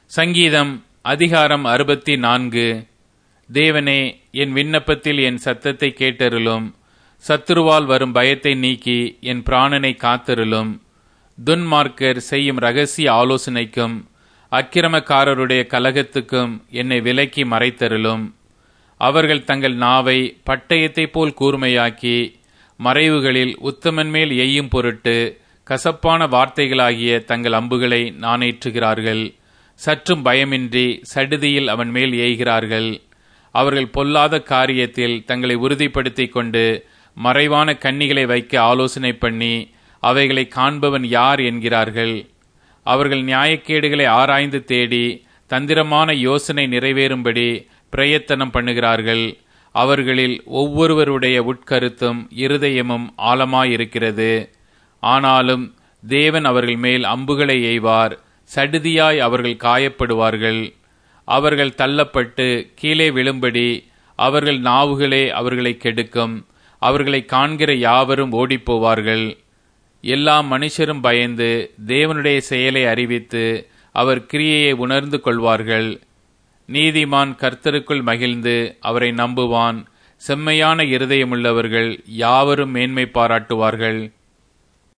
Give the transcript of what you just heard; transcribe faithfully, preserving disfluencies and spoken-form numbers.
சங்கீதம் அதிகாரம் அறுபத்தி நான்கு. தேவனே, என் விண்ணப்பத்தில் என் சத்தத்தை கேட்டருளும். சத்துருவால் வரும் பயத்தை நீக்கி என் பிராணனை காத்தருளும். துன்மார்க்கர் செய்யும் இரகசிய ஆலோசனைக்கும் அக்கிரமக்காரருடைய கலகத்துக்கும் என்னை விலக்கி மறைத்தருளும். அவர்கள் தங்கள் நாவை பட்டயத்தைப் போல் கூர்மையாக்கி மறைவுகளில் உத்தமன் மேல் எய்யும் பொருட்டு கசப்பான வார்த்தைகளாகிய தங்கள் அம்புகளை நாணேற்றுகிறார்கள். சற்றும் பயமின்றி சடுதியில் அவன் மேல் ஏய்கிறார்கள். அவர்கள் பொல்லாத காரியத்தில் தங்களை உறுதிப்படுத்திக் கொண்டு மறைவான கண்ணிகளை வைக்க ஆலோசனை பண்ணி அவைகளை காண்பவன் யார் என்கிறார்கள். அவர்கள் நியாயக்கேடுகளை ஆராய்ந்து தேடி தந்திரமான யோசனை நிறைவேறும்படி பிரயத்தனம் பண்ணுகிறார்கள். அவர்களில் ஒவ்வொருவருடைய உட்கருத்தும் இருதயமும் ஆழமாயிருக்கிறது. ஆனாலும் தேவன் அவர்கள் மேல் அம்புகளை எய்வார். சடுதியாய் அவர்கள் காயப்படுவார்கள். அவர்கள் தள்ளப்பட்டு கீழே விழும்படி அவர்கள் நாவுகளே அவர்களை கெடுக்கும். அவர்களை காண்கிற யாவரும் ஓடிப்போவார்கள். எல்லா மனுஷரும் பயந்து தேவனுடைய செயலை அறிவித்து அவர் கிரியையை உணர்ந்து கொள்வார்கள். நீதிமான் கர்த்தருக்குள் மகிழ்ந்து அவரை நம்புவான். செம்மையான இருதயமுள்ளவர்கள் யாவரும் மேன்மை பாராட்டுவார்கள்.